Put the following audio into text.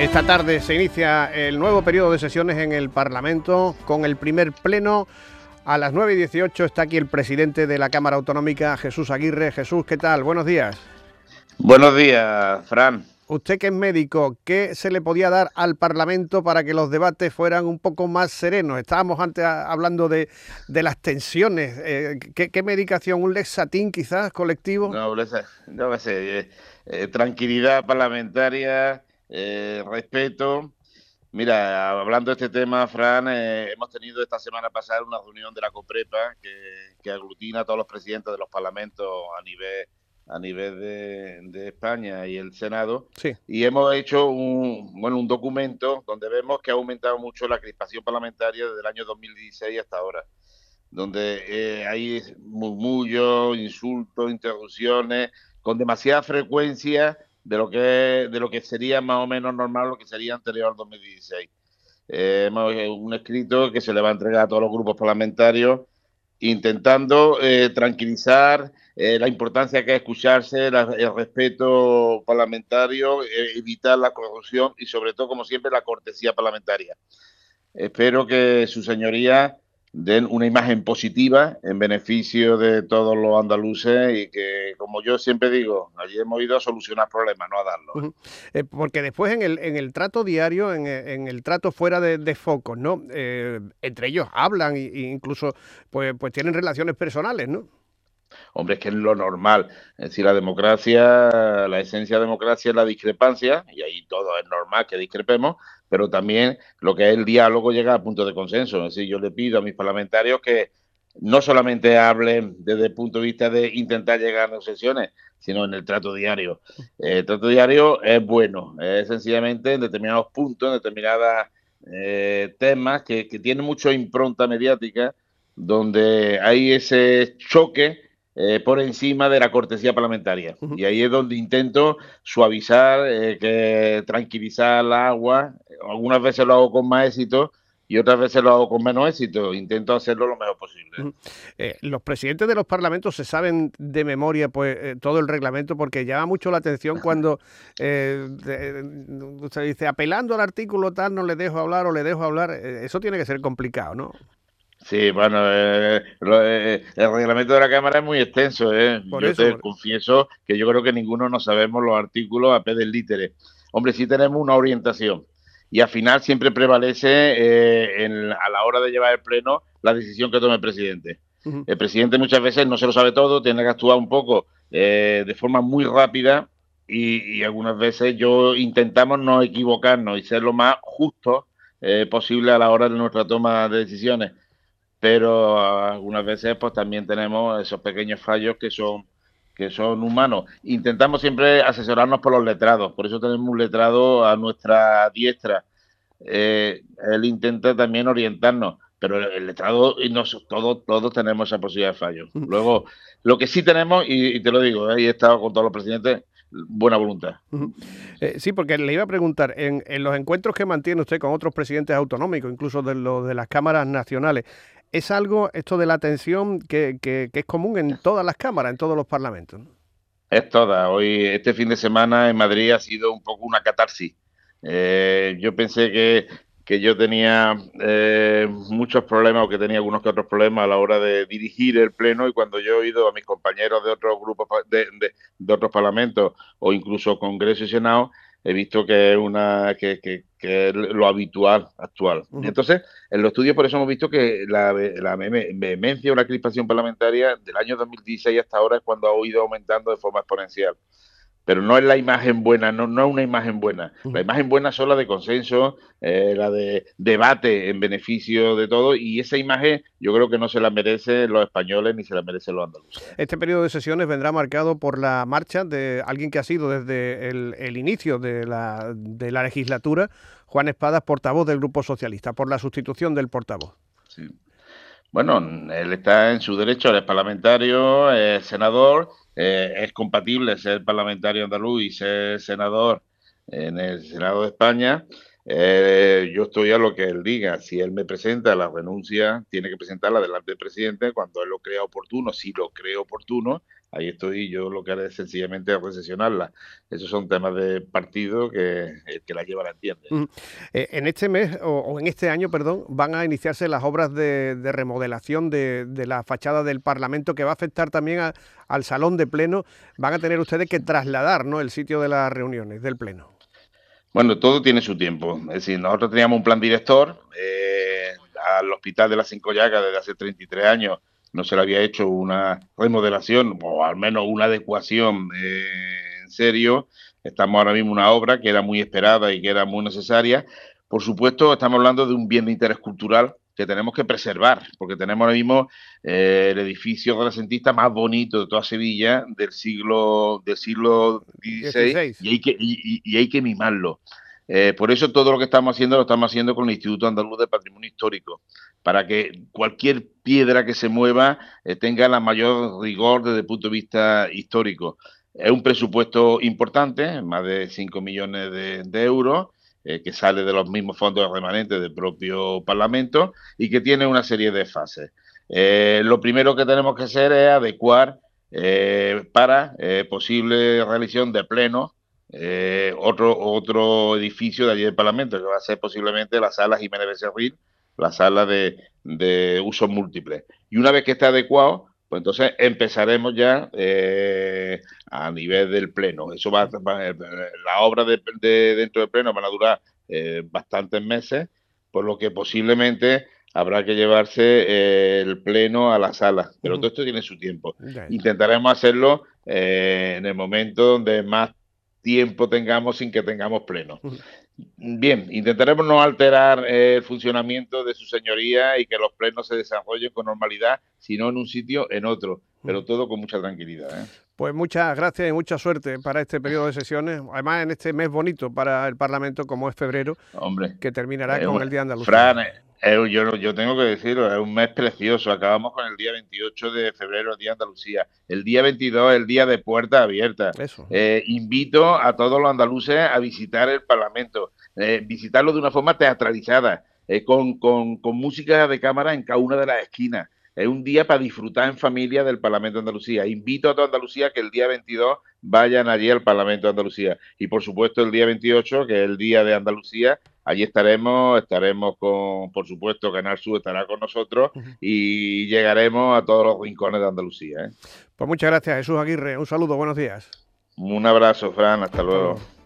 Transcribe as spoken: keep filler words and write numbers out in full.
Esta tarde se inicia el nuevo periodo de sesiones en el Parlamento con el primer pleno. A las nueve y dieciocho está aquí el presidente de la Cámara Autonómica, Jesús Aguirre. Jesús, ¿qué tal? Buenos días. Buenos días, Fran. Usted que es médico, ¿qué se le podía dar al Parlamento para que los debates fueran un poco más serenos? Estábamos antes hablando de, de las tensiones. Eh, ¿qué, ¿Qué medicación? ¿Un Lexatin quizás colectivo? No, no sé, eh, eh, tranquilidad parlamentaria, eh, respeto. Mira, hablando de este tema, Fran, eh, hemos tenido esta semana pasada una reunión de la COPREPA que, que aglutina a todos los presidentes de los parlamentos a nivel a nivel de, de España y el Senado, Sí. y hemos hecho un bueno un documento donde vemos que ha aumentado mucho la crispación parlamentaria desde el año dos mil dieciséis hasta ahora, donde eh, hay murmullos, insultos, interrupciones, con demasiada frecuencia de lo que de lo que sería más o menos normal, lo que sería anterior al dos mil dieciséis. Eh, hemos un escrito que se le va a entregar a todos los grupos parlamentarios, intentando eh, tranquilizar eh, la importancia que es escucharse, la, el respeto parlamentario, eh, evitar la corrupción y sobre todo, como siempre, la cortesía parlamentaria. Espero que su señoría den una imagen positiva en beneficio de todos los andaluces y que, como yo siempre digo, allí hemos ido a solucionar problemas, no a darlos. Uh-huh. eh, porque después en el, en el trato diario, en, en el trato fuera de, de focos, ¿no? Eh, entre ellos hablan e incluso pues, pues tienen relaciones personales, ¿no? Hombre, es que es lo normal. Es decir, la democracia, la esencia de la democracia es la discrepancia, y ahí todo es normal que discrepemos, pero también lo que es el diálogo llega a punto de consenso. Es decir, yo le pido a mis parlamentarios que no solamente hablen desde el punto de vista de intentar llegar a negociaciones, sino en el trato diario. El trato diario es bueno, es sencillamente en determinados puntos, en determinados eh, temas que, que tienen mucha impronta mediática, donde hay ese choque eh, por encima de la cortesía parlamentaria. Uh-huh. Y ahí es donde intento suavizar, eh, que tranquilizar la agua. Algunas veces lo hago con más éxito y otras veces lo hago con menos éxito. Intento hacerlo lo mejor posible. Uh-huh. Eh, los presidentes de los parlamentos se saben de memoria pues eh, todo el reglamento, porque llama mucho la atención cuando eh, de, usted dice, apelando al artículo tal, no le dejo hablar o le dejo hablar. Eh, eso tiene que ser complicado, ¿no? Sí, bueno, eh, lo, eh, el reglamento de la Cámara es muy extenso. ¿eh? Por yo eso, te por... confieso que yo creo que ninguno nos sabemos los artículos a pie del lítere. Hombre, sí tenemos una orientación. Y al final siempre prevalece eh, en, a la hora de llevar el pleno la decisión que tome el presidente. Uh-huh. El presidente muchas veces no se lo sabe todo, tiene que actuar un poco eh, de forma muy rápida y, y algunas veces yo intentamos no equivocarnos y ser lo más justos eh, posible a la hora de nuestra toma de decisiones. Pero algunas veces pues también tenemos esos pequeños fallos que son que son humanos. Intentamos siempre asesorarnos por los letrados, por eso tenemos un letrado a nuestra diestra. Eh, él intenta también orientarnos, pero el, el letrado y nosotros todos, todos tenemos esa posibilidad de fallo. Luego, lo que sí tenemos, y, y te lo digo, ahí he estado con todos los presidentes, buena voluntad. Uh-huh. Eh, sí, porque le iba a preguntar, en, en los encuentros que mantiene usted con otros presidentes autonómicos, incluso de los de las cámaras nacionales, ¿es algo, esto de la atención, que, que, que es común en todas las cámaras, en todos los parlamentos? Es toda. Hoy, este fin de semana en Madrid ha sido un poco una catarsis. Eh, yo pensé que, que yo tenía eh, muchos problemas, o que tenía algunos que otros problemas a la hora de dirigir el pleno, y cuando yo he oído a mis compañeros de otros grupos de, de, de otros parlamentos o incluso Congreso y Senado, he visto que es una que, que, que es lo habitual actual. Uh-huh. Entonces, en los estudios por eso hemos visto que la, la vehemencia o la crispación parlamentaria del año dos mil dieciséis hasta ahora es cuando ha ido aumentando de forma exponencial. Pero no es la imagen buena, no, no es una imagen buena. Uh-huh. La imagen buena son la de consenso, eh, la de debate en beneficio de todo, y esa imagen yo creo que no se la merecen los españoles ni se la merecen los andaluces. Este periodo de sesiones vendrá marcado por la marcha de alguien que ha sido desde el, el inicio de la, de la legislatura, Juan Espadas, portavoz del Grupo Socialista, por la sustitución del portavoz. Sí. Bueno, él está en su derecho, él es parlamentario, es senador, eh, es compatible ser parlamentario andaluz y ser senador en el Senado de España. Eh, yo estoy a lo que él diga. Si él me presenta la renuncia, tiene que presentarla delante del presidente cuando él lo crea oportuno, si lo cree oportuno, ahí estoy, yo lo que haré es sencillamente recesionarla. Esos son temas de partido que el que la lleva la entiende. Mm. Eh, en este mes, o, o en este año, perdón, van a iniciarse las obras de, de remodelación de, de la fachada del Parlamento, que va a afectar también a, al salón de pleno. Van a tener ustedes que trasladar, ¿no?, el sitio de las reuniones del pleno. Bueno, todo tiene su tiempo. Es decir, nosotros teníamos un plan director, eh, al Hospital de las Cinco Llagas desde hace treinta y tres años no se le había hecho una remodelación o al menos una adecuación eh, en serio. Estamos ahora mismo en una obra que era muy esperada y que era muy necesaria. Por supuesto, estamos hablando de un bien de interés cultural que tenemos que preservar, porque tenemos ahora mismo eh, el edificio renacentista más bonito de toda Sevilla del siglo del siglo dieciséis, dieciséis. y hay que, y, y hay que mimarlo. Eh, por eso todo lo que estamos haciendo lo estamos haciendo con el Instituto Andaluz de Patrimonio Histórico, para que cualquier piedra que se mueva eh, tenga la mayor rigor desde el punto de vista histórico. Es un presupuesto importante, más de cinco millones de, de euros, eh, que sale de los mismos fondos remanentes del propio Parlamento y que tiene una serie de fases. Eh, lo primero que tenemos que hacer es adecuar eh, para eh, posible realización de pleno eh, otro, otro edificio de allí del Parlamento, que va a ser posiblemente la sala Jiménez Becerril, la sala de, de usos múltiples. Y una vez que esté adecuado, pues entonces empezaremos ya eh, a nivel del pleno. Eso va, va la obra de, de, dentro del pleno van a durar eh, bastantes meses, por lo que posiblemente habrá que llevarse eh, el pleno a la sala. Pero uh-huh. todo esto tiene su tiempo. Yeah. Intentaremos hacerlo eh, en el momento donde más tiempo tengamos sin que tengamos pleno. Uh-huh. Bien, intentaremos no alterar eh, el funcionamiento de su señoría y que los plenos se desarrollen con normalidad, sino en un sitio, en otro, pero todo con mucha tranquilidad, ¿eh? Pues muchas gracias y mucha suerte para este periodo de sesiones, además en este mes bonito para el Parlamento como es febrero, hombre, que terminará eh, con el Día de Andalucía. Fran, eh, yo, yo tengo que decirlo, es un mes precioso, acabamos con el día veintiocho de febrero, el Día de Andalucía, el día veintidós, el día de puertas abiertas. Eso. Eh, invito a todos los andaluces a visitar el Parlamento, eh, visitarlo de una forma teatralizada, eh, con, con, con música de cámara en cada una de las esquinas. Es un día para disfrutar en familia del Parlamento de Andalucía. Invito a toda Andalucía que el día veintidós vayan allí al Parlamento de Andalucía. Y por supuesto el día veintiocho, que es el día de Andalucía, allí estaremos, estaremos con, por supuesto, Canal Sur estará con nosotros uh-huh. y llegaremos a todos los rincones de Andalucía, ¿eh? Pues muchas gracias, Jesús Aguirre. Un saludo, buenos días. Un abrazo, Fran, hasta, hasta luego. luego.